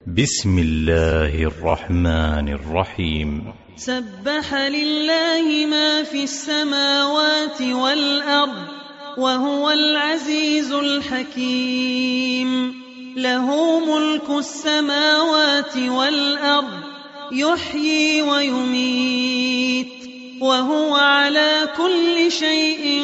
بسم الله الرحمن الرحيم. سبح لله ما في السماوات والأرض وهو العزيز الحكيم. له ملك السماوات والأرض يحيي ويميت وهو على كل شيء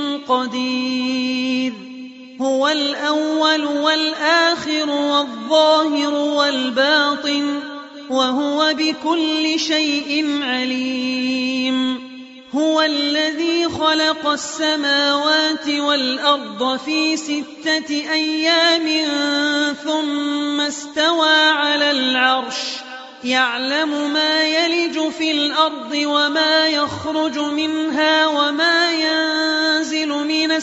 قدير. هو الأول والآخر والظاهر والباطن وهو بكل شيء عليم. هو الذي خلق السماوات والأرض في 6 أيام ثم استوى على العرش يعلم ما يلج في الأرض وما يخرج منها وما ينزل من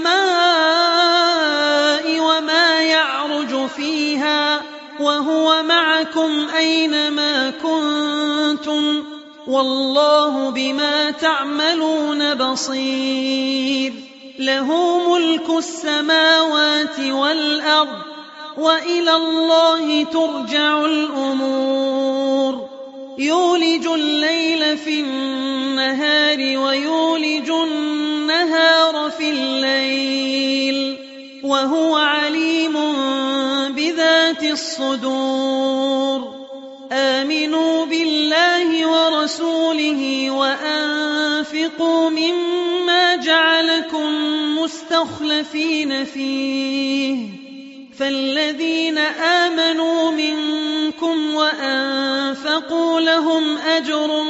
السماء وما يعرج فيها وهو معكم أينما كنتم والله بما تعملون بصير. له ملك السماوات والأرض وإلى الله ترجع الأمور. يولج الليل في النهار ويولج النهار في الليل وهو عليم بذات الصدور. آمنوا بالله ورسوله وأنفقوا مما جعلكم مستخلفين فيه فالذين آمنوا منكم وأنفقوا لهم أجر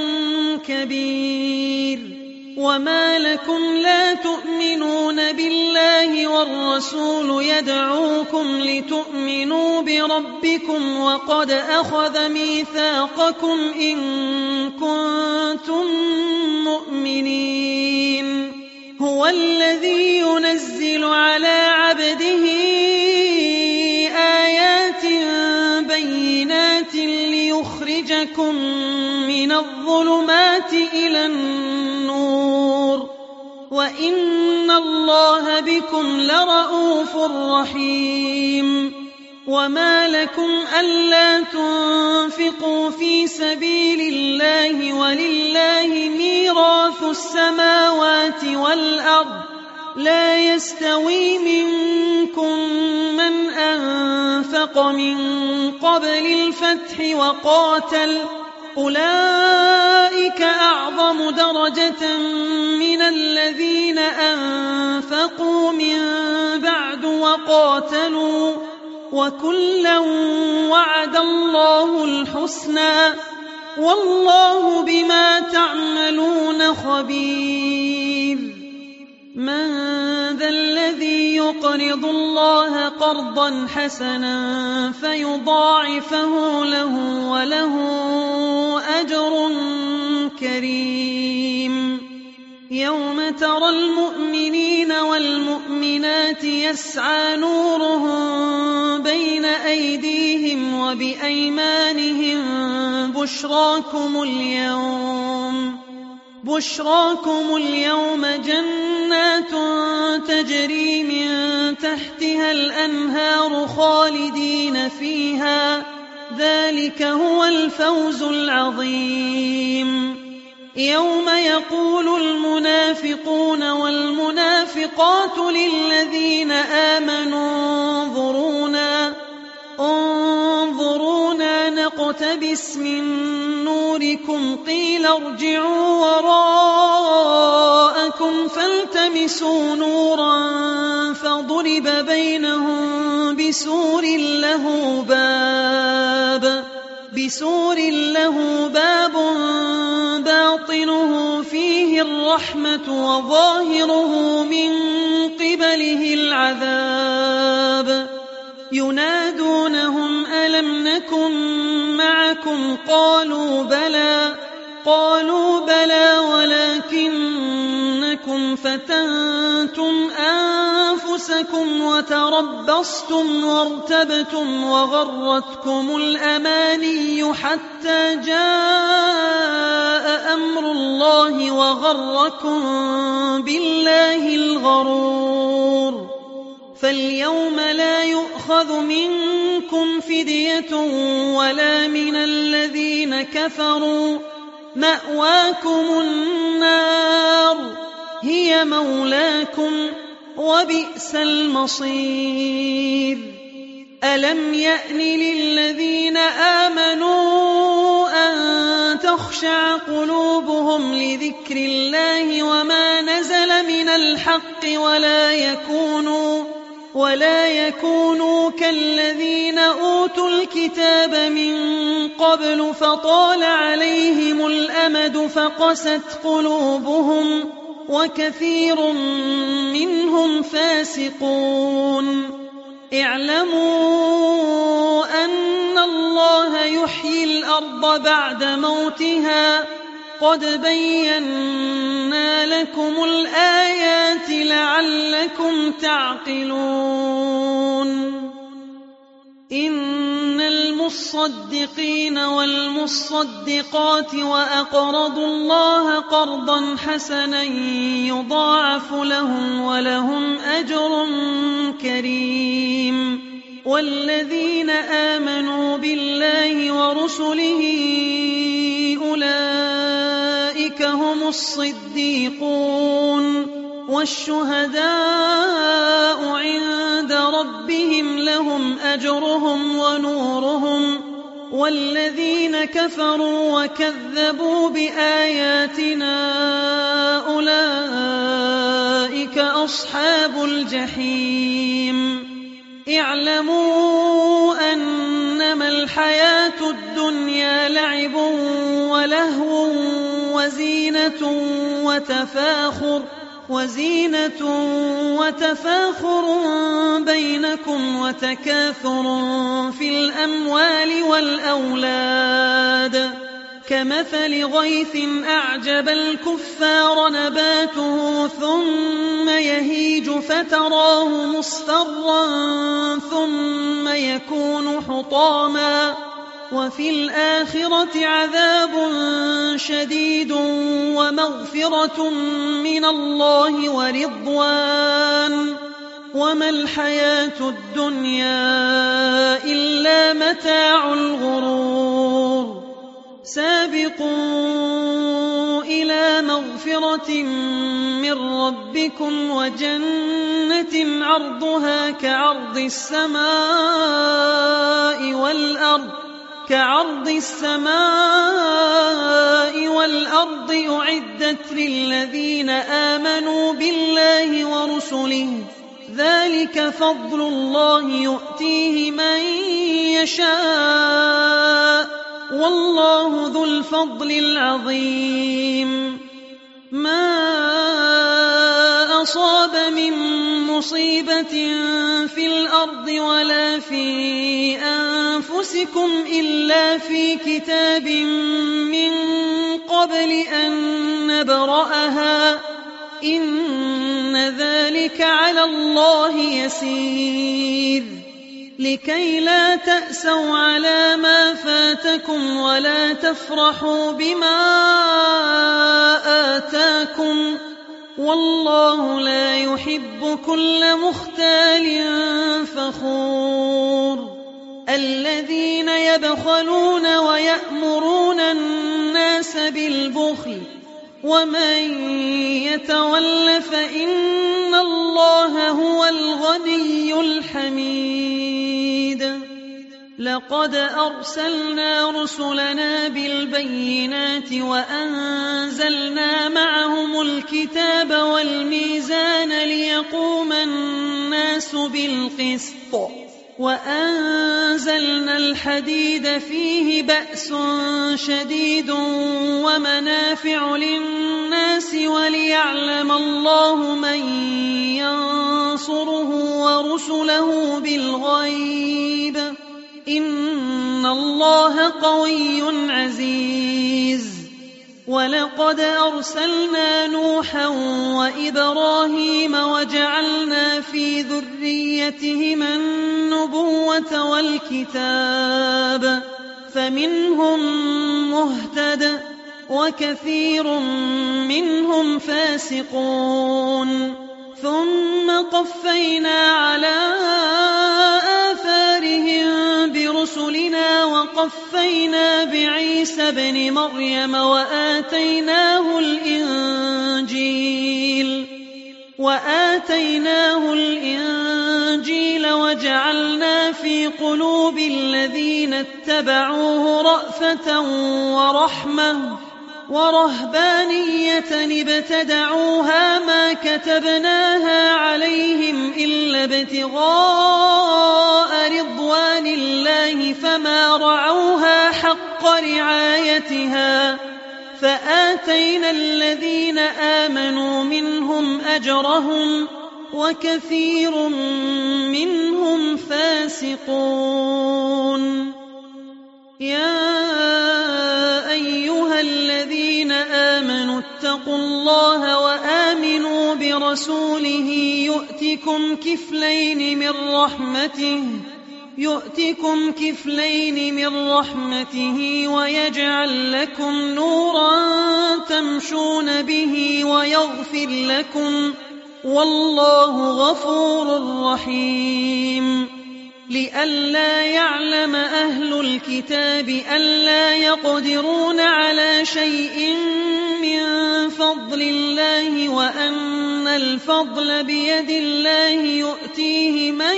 كبير. وما لكم لا تؤمنون بالله والرسول يدعوكم لتؤمنوا بربكم وقد أخذ ميثاقكم إن كنتم مؤمنين. هو الذي ينزل على عبده آيات بينات ليخرجكم من الظلمات إلى النور وإن الله بكم لرءوف رحيم. وما لكم ألا تنفقوا في سبيل الله ولله ميراث السماوات والأرض لا يستوي منكم من أنفق من قبل الفتح وقاتل أولئك أعظم درجة من الذين أنفقوا من بعد وقاتلوا وكلا وعد الله الحسنى والله بما تعملون خبير. من ذا الذي يقرض الله قرضا حسنا فيضاعفه له وله أجر كريم. يوم ترى المؤمنين والمؤمنات يسعى نورهم بين أيديهم وبأيمانهم بشراكم اليوم جنات تجري من تحتها الأنهار خالدين فيها ذلك هو الفوز العظيم. يوم يقول المنافقون والمنافقات للذين آمنوا انظرونا نقتبس من نوركم قيل ارجعوا وراءكم فالتمسوا نورا فضرب بينهم بسور له باب باطنه فيه الرحمة وظاهره من قبله العذاب. ينادونهم ألم نكن معكم قالوا بلى ولكنكم فتنتم أنفسكم وتربصتم وارتبتم وغرتكم الأماني حتى جاء أمر الله وغركم بالله الغرور. فاليوم لا يؤخذ منكم فدية ولا من الذين كفروا، مأواكم النار هي مولاكم وبئس المصير. ألم يأن للذين آمنوا أن تخشع قلوبهم لذكر الله وما نزل من الحق ولا يكونوا كالذين أوتوا الكتاب من قبل فطال عليهم الأمد فقست قلوبهم وكثير منهم فاسقون. اعلموا أن الله يحيي الأرض بعد موتها، قد بينا لكم الآيات لعلكم تعقلون. إن المصدقين والمصدقات وأقرضوا الله قرضا حسنا يضاعف لهم ولهم أجر كريم. والذين آمنوا بالله ورسله أولئك هم الصديقون والشهداء عند ربهم لهم أجرهم ونورهم. والذين كفروا وكذبوا بآياتنا أولئك أصحاب الجحيم. اعلموا أنما الحياة الدنيا لعب ولهو وزينة وتفاخر بينكم وتكاثر في الأموال والأولاد، كمثل غيث أعجب الكفار نباته ثم يهيج فتراه مصفرا ثم يكون حطاما، وفي الآخرة عذاب شديد ومغفرة من الله ورضوان، وما الحياة الدنيا إلا متاع الغرور. سابقوا إلى مغفرة من ربكم وجنة عرضها كعرض السماء والأرض أعدت للذين آمنوا بالله ورسله، ذلك فضل الله يؤتيه من يشاء والله ذو الفضل العظيم. ما أصاب من مصيبة في الأرض ولا في أنفسكم إلا في كتاب من قبل أن نبرأها، إن ذلك على الله يسير. لكي لا تأسوا على ما فاتكم ولا تفرحوا بما آتاكم، والله لا يحب كل مختال فخور. الذين يبخلون ويأمرون الناس بالبخل ومن يتول فإن الله هو الغني الحميد. لقد أرسلنا رسلنا بالبينات وأنزلنا معهم الكتاب والميزان ليقوم الناس بالقسط، وأنزلنا الحديد فيه بأس شديد ومنافع للناس وليعلم الله من ينصره ورسله بالغيب، إن الله قوي عزيز. ولقد أرسلنا نوحا وإبراهيم وجعلنا في ذريتهما النبوة والكتاب، فمنهم مهتد وكثير منهم فاسقون. ثم قفينا على آثارهم برسلنا وقفينا بعيسى ابن مريم وآتيناه الإنجيل وجعلنا في قلوب الذين اتبعوه رأفة ورحمة ورهبانية ابتدعوها ما كتبناها عليهم إلا ابتغاء رضوان الله فما رعوها حق رعايتها فآتينا الذين آمنوا منهم أجرهم وكثير منهم فاسقون. يا أيها الذين آمنوا اتقوا الله وآمنوا برسوله يؤتكم كفلين من رحمته ويجعل لكم نورا تمشون به ويغفر لكم والله غفور رحيم. لئلا يعلم أهل الكتاب ألا يقدرون على شيء من فضل الله وأن الفضل بيد الله يؤتيه من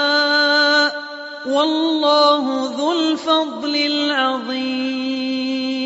يشاء والله ذو الفضل العظيم.